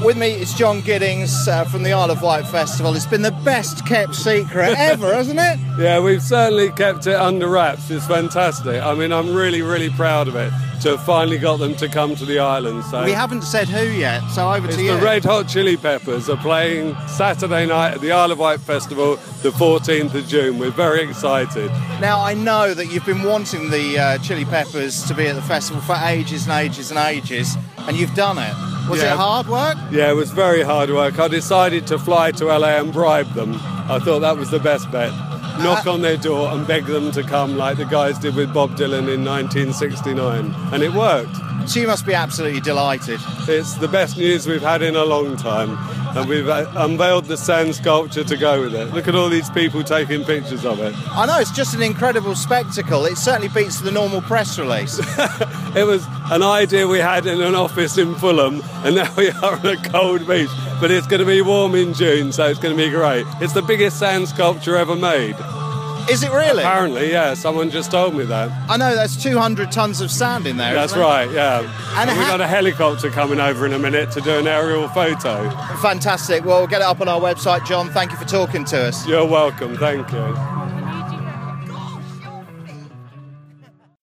With me is John Giddings from the Isle of Wight Festival. It's been the best kept secret ever, hasn't it? Yeah, we've certainly kept it under wraps. It's fantastic. I mean, I'm really, really proud of it to have finally got them to come to the island. So we haven't said who yet, so over to you. The Red Hot Chili Peppers are playing Saturday night at the Isle of Wight Festival, the 14th of June. We're very excited. Now, I know that you've been wanting the Chili Peppers to be at the festival for ages and ages and ages, and you've done it. Was it hard work? Yeah, it was very hard work. I decided to fly to LA and bribe them. I thought that was the best bet. Knock on their door and beg them to come like the guys did with Bob Dylan in 1969. And it worked. So you must be absolutely delighted. It's the best news we've had in a long time. And we've unveiled the sand sculpture to go with it. Look at all these people taking pictures of it. I know, it's just an incredible spectacle. It certainly beats the normal press release. It was an idea we had in an office in Fulham, and now we are on a cold beach. But it's going to be warm in June, so it's going to be great. It's the biggest sand sculpture ever made. Is it really? Apparently, yeah. Someone just told me that. I know, that's 200 tonnes of sand in there. That's right, yeah. And we've got a helicopter coming over in a minute to do an aerial photo. Fantastic. Well, we'll get it up on our website, John. Thank you for talking to us. You're welcome. Thank you.